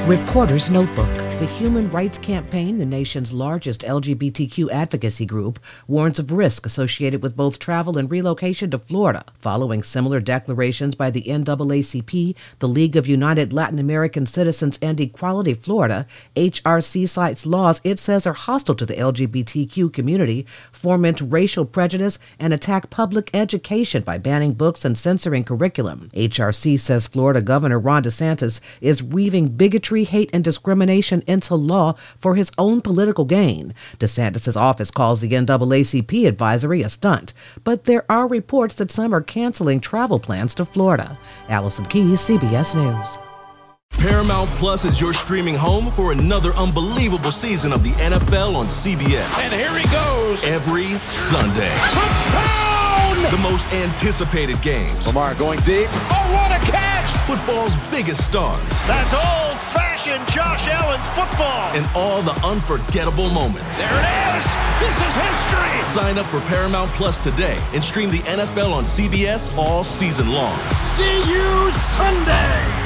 Reporter's Notebook. The Human Rights Campaign, the nation's largest LGBTQ advocacy group, warns of risk associated with both travel and relocation to Florida, following similar declarations by the NAACP, the League of United Latin American Citizens, and Equality Florida. HRC cites laws it says are hostile to the LGBTQ community, foment racial prejudice, and attack public education by banning books and censoring curriculum. HRC says Florida Governor Ron DeSantis is weaving bigotry, hate, and discrimination into law for his own political gain. DeSantis' office calls the NAACP advisory a stunt, but there are reports that some are canceling travel plans to Florida. Allison Keyes, CBS News. Paramount Plus is your streaming home for another unbelievable season of the NFL on CBS. And here he goes. Every Sunday. Touchdown! The most anticipated games. Lamar going deep. Oh, what a catch! Football's biggest stars. That's old-fashioned Josh Allen football. And all the unforgettable moments. There it is. This is history. Sign up for Paramount Plus today and stream the NFL on CBS all season long. See you Sunday.